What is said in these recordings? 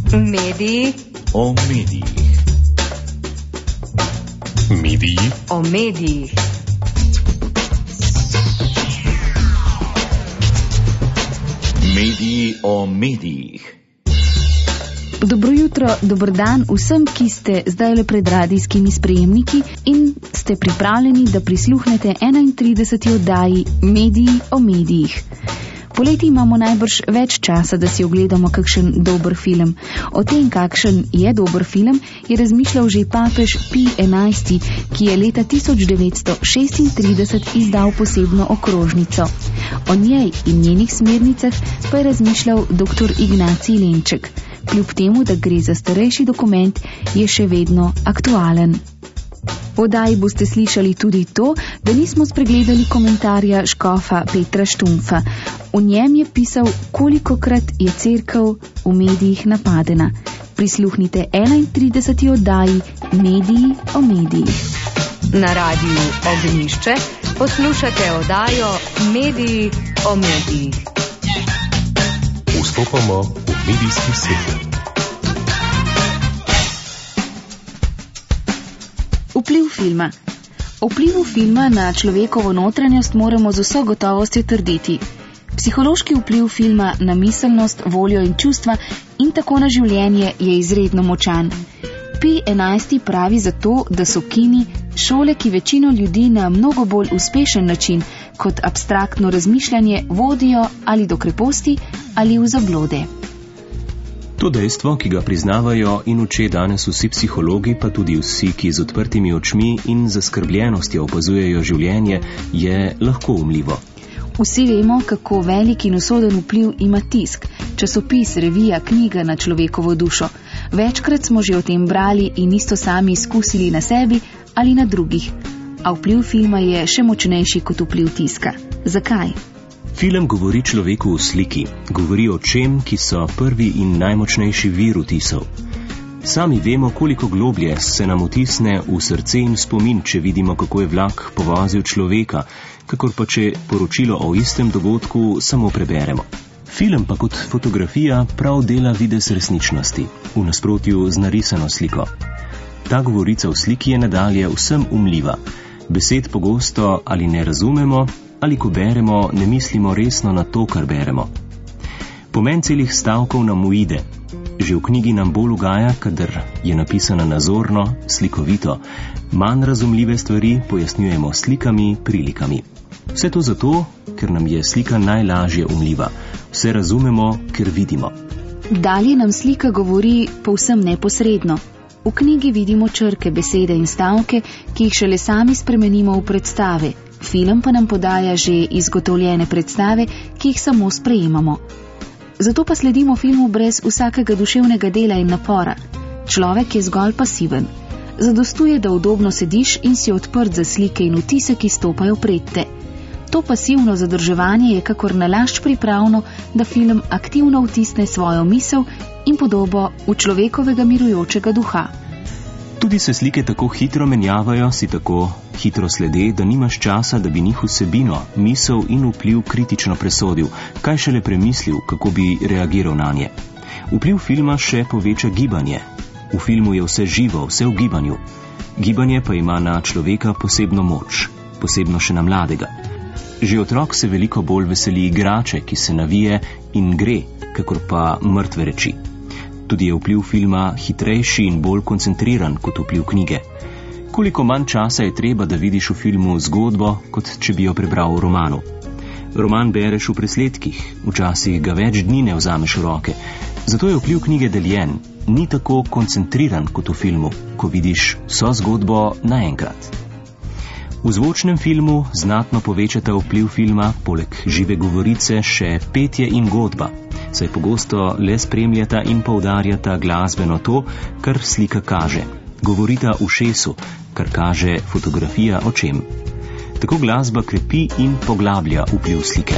Mediji o medijih. Mediji o medijih. Mediji o medijih. Dobro jutro, dober dan vsem, ki ste zdajle pred radijskimi sprejemniki in ste pripravljeni, da prisluhnete 31. oddaji Mediji o medijih. Poleti imamo najbrž več časa, da si ogledamo kakšen dober film. O tem, kakšen je dober film, je razmišljal že papež Pij XI, ki je leta 1936 izdal posebno okrožnico. O njej in njenih smernicah pa je razmišljal dr. Ignacij Lenček. Kljub temu, da gre za starejši dokument, je še vedno aktualen. V oddaji boste slišali tudi to, da nismo spregledali komentarja škofa Petra Štumfa. V njem je pisal, kolikokrat je cerkev v medijih napadena. Prisluhnite 31. oddaji Mediji o medijih. Na radiju Ognišče poslušate oddajo Mediji o medijih. Vstopamo v medijski svet. Vpliv filma. O vplivu filma na človekovo notranjost moramo z vso gotovostjo trditi. Psihološki vpliv filma na miselnost, voljo in čustva in tako na življenje je izredno močan. Pij XI pravi zato, da so kini šole, ki večino ljudi na mnogo bolj uspešen način kot abstraktno razmišljanje vodijo ali do kreposti ali v zablode. To dejstvo, ki ga priznavajo in uče danes vsi psihologi, pa tudi vsi, ki z odprtimi očmi in zaskrbljenostjo opazujejo življenje, je lahko umljivo. Vsi vemo, kako velik in usoden vpliv ima tisk, časopis, revija, knjiga na človekovo dušo. Večkrat smo že o tem brali in isto sami izkusili na sebi ali na drugih. A vpliv filma je še močnejši kot vpliv tiska. Zakaj? Film govori človeku v sliki, govori o čem, ki so prvi in najmočnejši vir vtisov. Sami vemo, koliko globlje se nam vtisne v srce in spomin, če vidimo, kako je vlak povozil človeka, kakor pa če poročilo o istem dogodku samo preberemo. Film pa kot fotografija prav dela videz resničnosti, v nasprotju z narisano sliko. Ta govorica v sliki je nadalje vsem umljiva. Besed pogosto ali ne razumemo, ali ko beremo, ne mislimo resno na to, kar beremo. Pomen celih stavkov nam uide. Že v knjigi nam bolj ugaja, kadar je napisana nazorno, slikovito. Manj razumljive stvari pojasnjujemo slikami, prilikami. Vse to zato, ker nam je slika najlažje umljiva. Vse razumemo, ker vidimo. Dalje nam slika govori povsem neposredno. V knjigi vidimo črke, besede in stavke, ki jih šele sami spremenimo v predstave. Film pa nam podaja že izgotovljene predstave, ki jih samo sprejemamo. Zato pa sledimo filmu brez vsakega duševnega dela in napora. Človek je zgolj pasiven. Zadostuje, da udobno sediš in si odprt za slike in vtise, ki stopajo pred te. To pasivno zadrževanje je kakor nalašč pripravno, da film aktivno vtisne svojo misel in podobo v človekovega mirujočega duha. Tudi se slike tako hitro menjavajo, si tako hitro slede, da nimaš časa, da bi njih vsebino, misel in vpliv kritično presodil, kaj šele premislil, kako bi reagiral na nje. Vpliv filma še poveča gibanje. V filmu je vse živo, vse v gibanju. Gibanje pa ima na človeka posebno moč, posebno še na mladega. Že otrok se veliko bolj veseli igrače, ki se navije in gre, kakor pa mrtve reči. Tudi je vpliv filma hitrejši in bolj koncentriran kot vpliv knjige. Koliko manj časa je treba, da vidiš v filmu zgodbo, kot če bi jo prebral v romanu. Roman bereš v presledkih, včasih ga več dni ne vzameš v roke. Zato je vpliv knjige deljen, ni tako koncentriran kot v filmu, ko vidiš vso zgodbo naenkrat. V zvočnem filmu znatno povečata vpliv filma, poleg žive govorice, še petje in godba, saj pogosto le spremljata in poudarjata glasbeno to, kar slika kaže. Govorita ušesu, kar kaže fotografija očem. Tako glasba krepi in poglablja vpliv slike.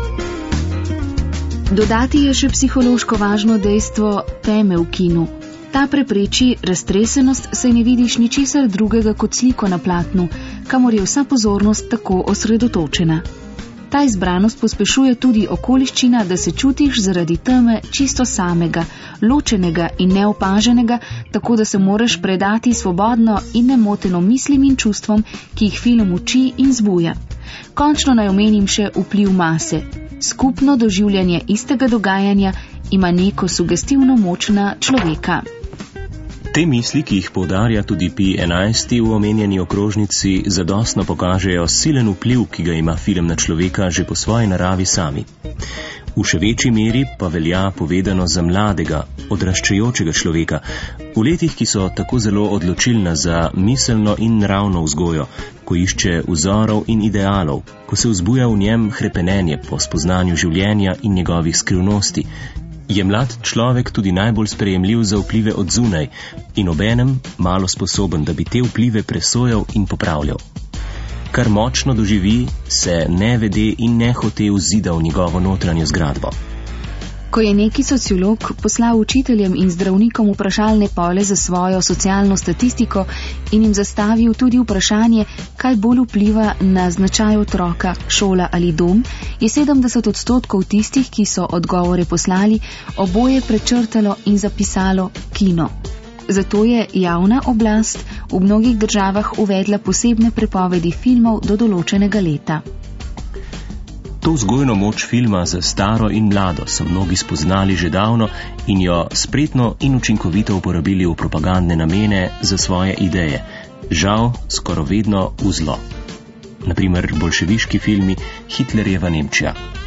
Dodati je še psihološko važno dejstvo teme v kinu. Ta prepreči raztresenost, saj ne vidiš ničesar drugega kot sliko na platnu, kamor je vsa pozornost tako osredotočena. Ta izbranost pospešuje tudi okoliščina, da se čutiš zaradi teme čisto samega, ločenega in neopaženega, tako da se moraš predati svobodno in nemoteno mislim in čustvom, ki jih film uči in zbuja. Končno naj omenim še vpliv mase. Skupno doživljanje istega dogajanja ima neko sugestivno moč na človeka. Te misli, ki jih poudarja tudi P11 v omenjeni okrožnici, zadostno pokažejo silen vpliv, ki ga ima film na človeka že po svoji naravi sami. V še večji meri pa velja povedano za mladega, odraščajočega človeka, v letih, ki so tako zelo odločilna za miselno in naravno vzgojo, ko išče vzorov in idealov, ko se vzbuja v njem hrepenenje po spoznanju življenja in njegovih skrivnosti. Je mlad človek tudi najbolj sprejemljiv za vplive od zunaj in obenem malo sposoben, da bi te vplive presojal in popravljal. Kar močno doživi, se nevede in nehote vzida v njegovo notranjo zgradbo. Ko je neki sociolog poslal učiteljem in zdravnikom vprašalne pole za svojo socialno statistiko in jim zastavil tudi vprašanje, kaj bolj vpliva na značaj otroka, šola ali dom, je 70% tistih, ki so odgovore poslali, oboje prečrtalo in zapisalo kino. Zato je javna oblast v mnogih državah uvedla posebne prepovedi filmov do določenega leta. To vzgojno moč filma za staro in mlado so mnogi spoznali že davno in jo spretno in učinkovito uporabili v propagandne namene za svoje ideje. Žal, skoraj vedno v zlo. Naprimer, bolševiški filmi, Hitlerjeva Nemčija.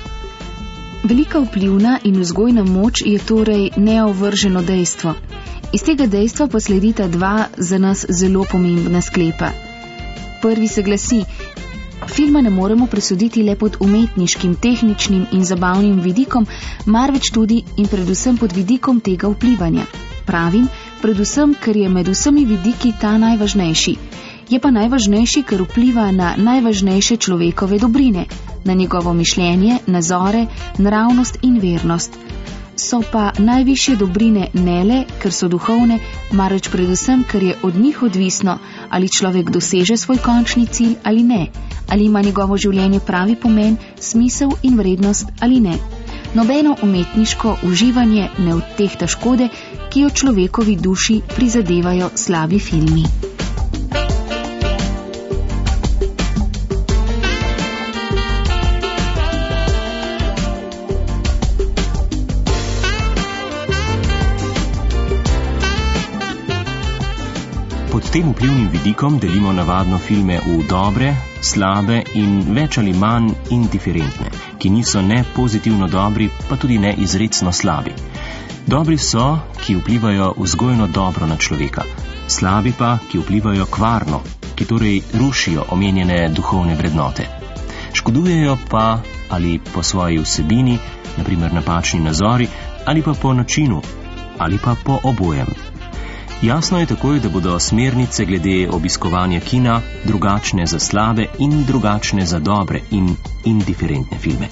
Velika vplivna in vzgojna moč je torej neovrženo dejstvo. Iz tega dejstva pa sledita dva za nas zelo pomembna sklepa. Prvi se glasi: filma ne moremo presoditi le pod umetniškim, tehničnim in zabavnim vidikom, marveč tudi in predvsem pod vidikom tega vplivanja. Pravim, predvsem, ker je med vsemi vidiki ta najvažnejši. Je pa najvažnejši, ker vpliva na najvažnejše človekove dobrine, na njegovo mišljenje, nazore, naravnost in vernost. So pa najvišje dobrine ne le, ker so duhovne, marveč predvsem, ker je od njih odvisno, ali človek doseže svoj končni cilj ali ne, ali ima njegovo življenje pravi pomen, smisel in vrednost ali ne. Nobeno umetniško uživanje ne odtehta škode, ki jo človekovi duši prizadevajo slabi filmi. Pod tem vplivnim vidikom delimo navadno filme v dobre, slabe in več ali manj indiferentne, ki niso ne pozitivno dobri, pa tudi ne izrecno slabi. Dobri so, ki vplivajo vzgojno dobro na človeka, slabi pa, ki vplivajo kvarno, ki torej rušijo omenjene duhovne vrednote. Škodujejo pa ali po svoji vsebini, naprimer napačni nazori, ali pa po načinu, ali pa po obojem. Jasno je takoj, da bodo smernice glede obiskovanja kina drugačne za slabe in drugačne za dobre in indiferentne filme.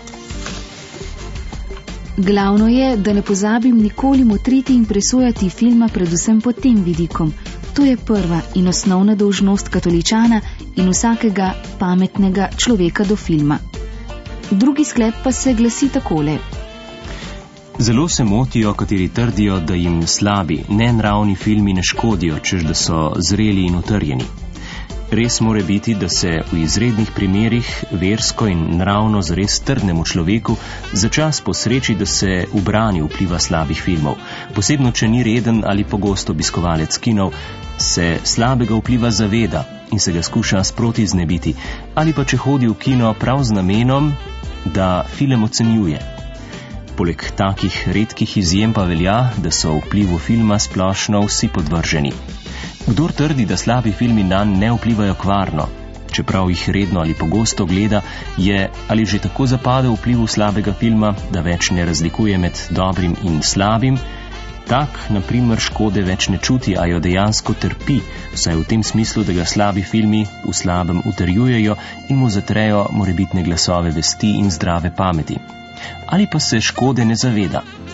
Glavno je, da ne pozabim nikoli motriti in presojati filma predvsem pod tem vidikom. To je prva in osnovna dolžnost katoličana in vsakega pametnega človeka do filma. Drugi sklep pa se glasi takole. Zelo se motijo, kateri trdijo, da jim slabi, nenravni filmi ne škodijo, češ da so zreli in utrjeni. Res more biti, da se v izrednih primerih versko in naravno zares trdnemu človeku za čas posreči, da se ubrani vpliva slabih filmov. Posebno, če ni reden ali pogosto obiskovalec kinov, se slabega vpliva zaveda in se ga skuša sproti znebiti, ali pa če hodi v kino prav z namenom, da film ocenjuje. Poleg takih redkih izjem pa velja, da so vplivu filma splošno vsi podvrženi. Kdor trdi, da slabi filmi nanj ne vplivajo kvarno, čeprav jih redno ali pogosto gleda, je ali že tako zapadel vplivu slabega filma, da več ne razlikuje med dobrim in slabim, tak, na primer, škode več ne čuti, a jo dejansko trpi, vsaj v tem smislu, da ga slabi filmi v slabem utrjujejo in mu zatrejo morebitne glasove vesti in zdrave pameti. Ali pa se škode ne zaveda.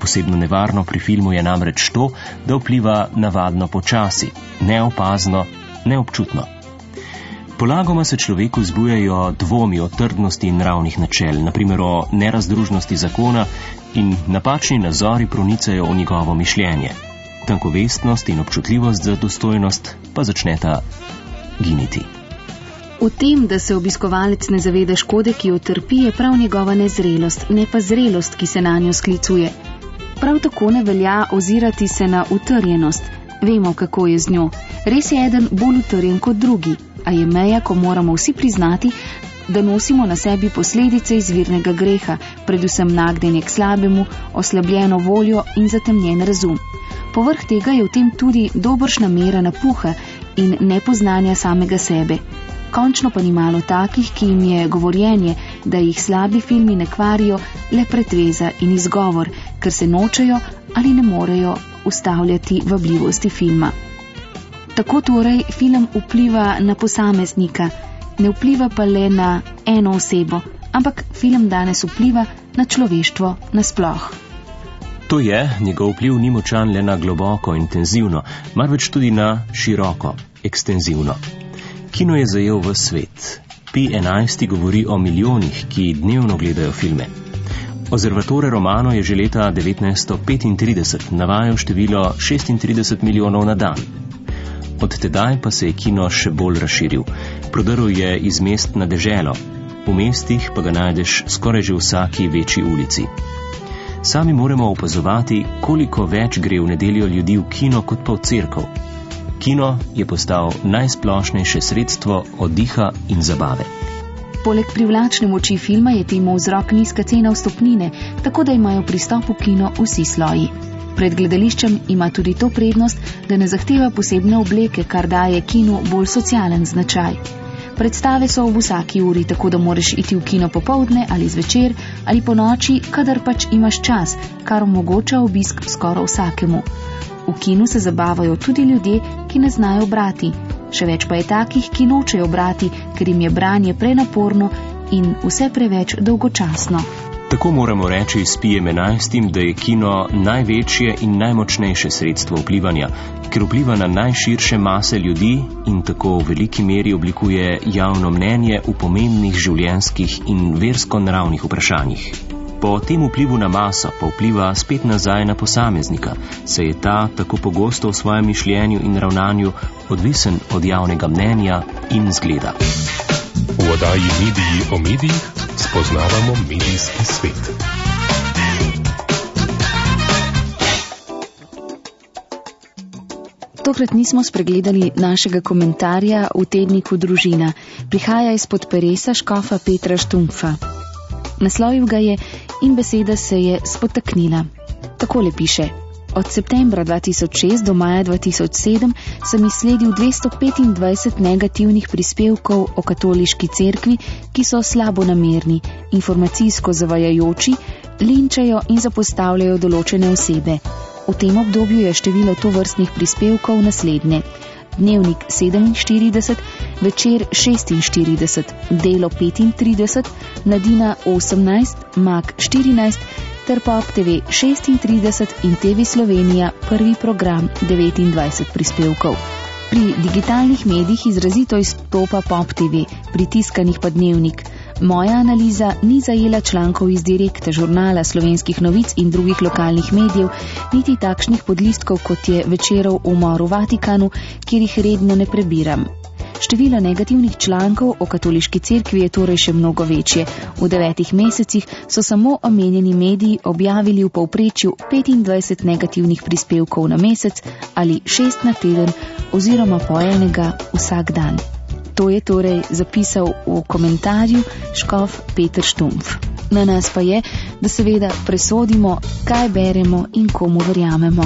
Posebno nevarno pri filmu je namreč to, da vpliva navadno počasi, neopazno, neobčutno. Polagoma se človeku zbujajo dvomi o trdnosti nravnih načel, naprimer o nerazdružnosti zakona, in napačni nazori pronicajo v njegovo mišljenje. Tankovestnost in občutljivost za dostojnost pa začneta giniti. V tem, da se obiskovalec ne zaveda škode, ki jo trpi, je prav njegova nezrelost, ne pa zrelost, ki se na njo sklicuje. Prav tako ne velja ozirati se na utrjenost. Vemo, kako je z njo. Res je eden bolj utrjen kot drugi, a je meja, ko moramo vsi priznati, da nosimo na sebi posledice izvirnega greha, predvsem nagnjenje k slabemu, oslabljeno voljo in zatemnjen razum. Povrh tega je v tem tudi dobršna mera napuha in nepoznanja samega sebe. Končno pa ni malo takih, ki jim je govorjenje, da jih slabi filmi ne kvarijo, le pretveza in izgovor, ker se nočejo ali ne morejo ustavljati vabljivosti filma. Tako torej film vpliva na posameznika, ne vpliva pa le na eno osebo, ampak film danes vpliva na človeštvo nasploh. To je, njegov vpliv ni močan le na globoko, intenzivno, marveč tudi na široko, ekstenzivno. Kino je zajel v svet. P11 govori o milijonih, ki dnevno gledajo filme. Observatore Romano je že leta 1935 navajal število 36 milijonov na dan. Od tedaj pa se je kino še bolj razširil. Prodrl je iz mest na deželo. V mestih pa ga najdeš skoraj že v vsaki večji ulici. Sami moramo opazovati, koliko več gre v nedeljo ljudi v kino kot pa v cerkev. Kino je postal najsplošnejše sredstvo oddiha in zabave. Poleg privlačne moči filma je temu vzrok nizka cena vstopnine, tako da imajo pristop v kino vsi sloji. Pred gledališčem ima tudi to prednost, da ne zahteva posebne obleke, kar daje kinu bolj socialen značaj. Predstave so v vsaki uri, tako da moraš iti v kino popoldne ali zvečer ali po noči, kadar pač imaš čas, kar omogoča obisk skoraj vsakemu. V kinu se zabavajo tudi ljudje, ki ne znajo brati. Še več pa je takih, ki nočejo brati, ker jim je branje prenaporno in vse preveč dolgočasno. Tako moramo reči s P11, da je kino največje in najmočnejše sredstvo vplivanja, ker vpliva na najširše mase ljudi in tako v veliki meri oblikuje javno mnenje v pomembnih življenjskih in versko-nravnih vprašanjih. Po tem vplivu na maso pa vpliva spet nazaj na posameznika, saj je ta tako pogosto v svojem mišljenju in ravnanju odvisen od javnega mnenja in zgleda. V oddaji Mediji o medijih spoznavamo medijski svet. Tokrat nismo spregledali našega komentarja v tedniku Družina. Prihaja izpod peresa škofa Petra Štumpfa. Naslovil ga je in beseda se je spotaknila. Takole piše: Od septembra 2006 do maja 2007 sem izsledil 225 negativnih prispevkov o katoliški cerkvi, ki so slabonamerni, informacijsko zavajajoči, linčajo in zapostavljajo določene osebe. V tem obdobju je število tovrstnih prispevkov naslednje: Dnevnik 47, Večer 46, Delo 35, Mladina 18, Mag 14 ter Pop TV 36 in TV Slovenija prvi program 29 prispevkov. Pri digitalnih medijih izrazito izstopa Pop TV, pri tiskanih pa Dnevnik. Moja analiza ni zajela člankov iz Direkta, Žurnala, Slovenskih novic in drugih lokalnih medijev, niti takšnih podlistkov, kot je Večerov umor v Vatikanu, kjer jih redno ne prebiram. Število negativnih člankov o katoliški cerkvi je torej še mnogo večje. V 9 mesecih so samo omenjeni mediji objavili v povprečju 25 negativnih prispevkov na mesec ali 6 na teden oziroma po enega vsak dan. To je torej zapisal v komentarju škof Peter Štumpf. Na nas pa je, da seveda presodimo, kaj beremo in komu verjamemo.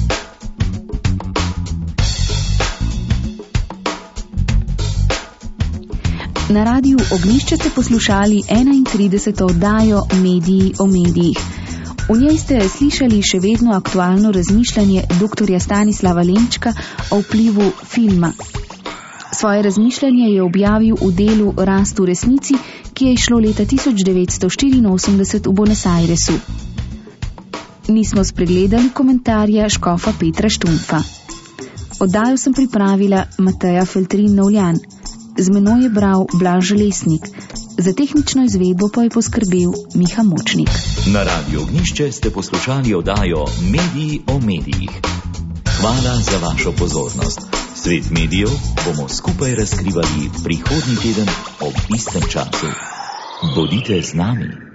Na radiju Ognjišče ste poslušali 31. oddajo Mediji o medijih. V njej ste slišali še vedno aktualno razmišljanje dr. Stanislava Lenčka o vplivu filma. Svoje razmišljanje je objavil v delu Rast v resnici, ki je izšlo leta 1984 v Buenos Airesu. Nismo spregledali komentarja škofa Petra Štumpfa. Oddajo sem pripravila Mateja Feltrin-Novljan. Z menoj je bral Blaž Želesnik. Za tehnično izvedbo pa je poskrbel Miha Močnik. Na Radiu Ognjišče ste poslušali oddajo Mediji o medijih. Hvala za vašo pozornost. Svet medijev bomo skupaj razkrivali prihodnji teden ob istem času. Bodite z nami.